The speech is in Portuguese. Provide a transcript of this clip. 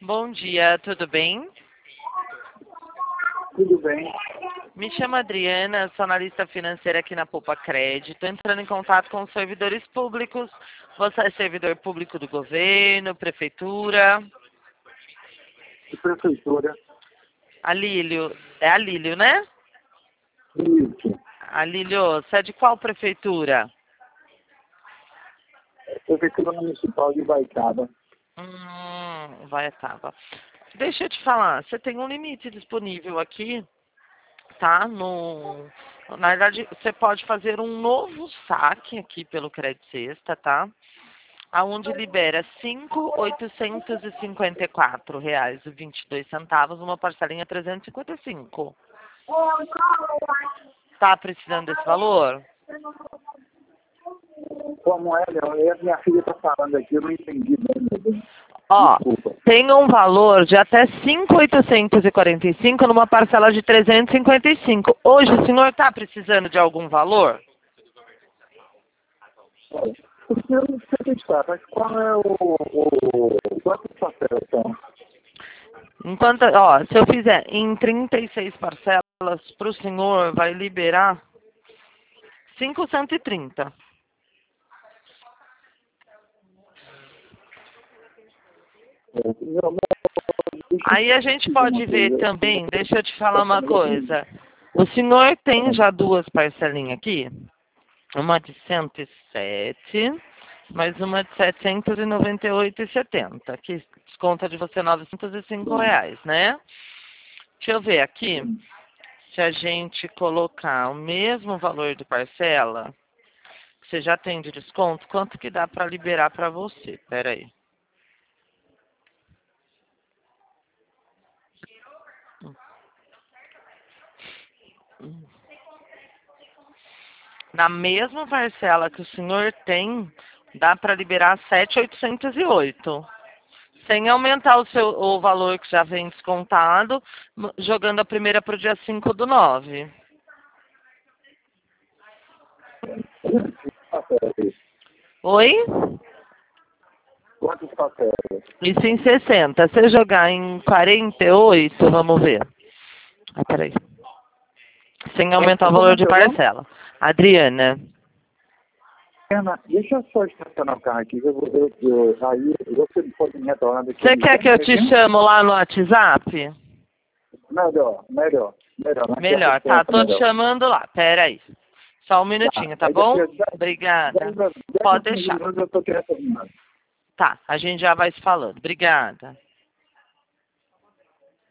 Bom dia, tudo bem? Tudo bem. Me chamo Adriana, sou analista financeira aqui na Poupa Crédito. Estou entrando em contato com os servidores públicos. Você é servidor público do governo, prefeitura? De prefeitura. Alílio, é Alílio, né? Isso. Alílio, você é de qual prefeitura? Prefeitura Municipal de Baixada. Vai, tava. Deixa eu te falar, você tem um limite disponível aqui, tá? Na verdade, você pode fazer um novo saque aqui pelo Crédito Sexta, tá? Aonde libera R$ 5.854,22, uma parcelinha 355. Tá precisando desse valor? Como é, Léo? A minha filha está falando aqui, eu não entendi bem, meu bem. Ó, Desculpa. tem um valor de até 5.845 numa parcela de 355. Hoje o senhor está precisando de algum valor? Porque eu não sei está, mas qual é quantos papéis são? Enquanto, ó, se eu fizer em 36 parcelas para o senhor, vai liberar 5.130. Aí a gente pode ver também, deixa eu te falar uma coisa. O senhor tem já duas parcelinhas aqui, uma de 107, mais uma de 798,70, que desconta de você R$ 905, né? Deixa eu ver aqui, se a gente colocar o mesmo valor de parcela, que você já tem de desconto, quanto que dá para liberar para você? Pera aí. Na mesma parcela que o senhor tem, dá para liberar 7.808. Sem aumentar o valor que já vem descontado, jogando a primeira para o dia 5/9. Oi? Quantos papéis? Isso em 60. Se eu jogar em 48, vamos ver. Ah, peraí. Sem aumentar o valor de parcela. Adriana. Ana, deixa eu só estacionar o carro aqui. Aí você pode me retornar daqui. Você quer que eu te chamo lá no WhatsApp? Melhor. Melhor, tá. Tô te chamando lá. Pera aí. Só um minutinho, tá bom? Obrigada. Pode deixar. Eu tô querendo. Tá, a gente já vai se falando. Obrigada.